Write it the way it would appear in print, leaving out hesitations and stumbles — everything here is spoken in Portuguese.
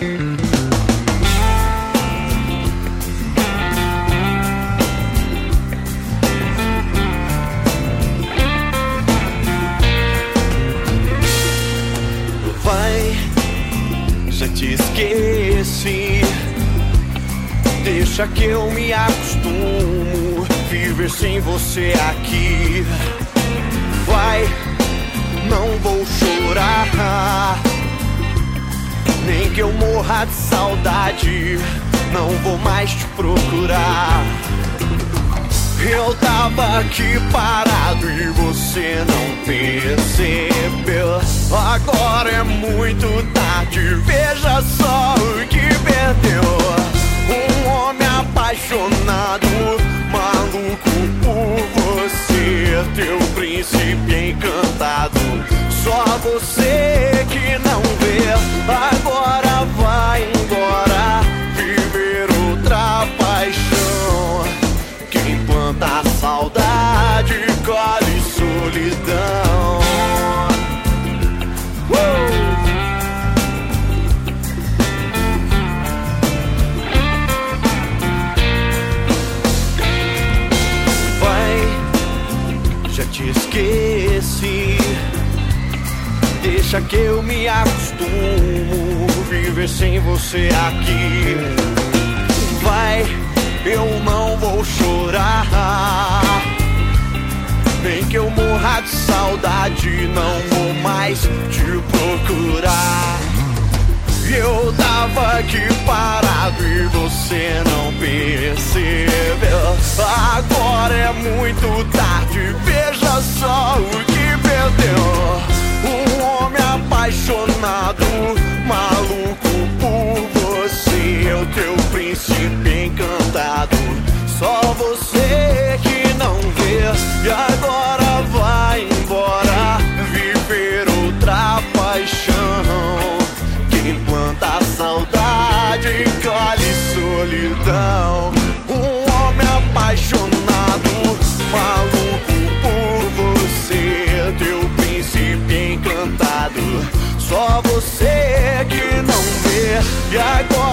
Vai, já te esqueci. Deixa que eu me acostumo viver sem você aqui. Vai, não vou chorar, nem que eu morra de saudade, não vou mais te procurar. Eu tava aqui parado e você não percebeu. Agora é muito tarde, veja só o que perdeu. Um homem apaixonado, maluco por você, teu príncipe encantado. Só você que não vê. Agora vai embora, viver outra paixão. Quem planta saudade colhe solidão. Vai, já te esqueci. Deixa que eu me acostumo viver sem você aqui. Vai, eu não vou chorar, nem que eu morra de saudade, não vou mais te procurar. Eu tava aqui parado e você não percebeu. Agora é muito tarde, veja só o que perdeu. Um homem apaixonado, maluco por você, o teu príncipe encantado. Só você que não vê. E agora vai embora, viver outra paixão. Quem planta saudade colhe solidão. Um homem apaixonado, maluco por você, teu príncipe encantado. Só você que não vê. E agora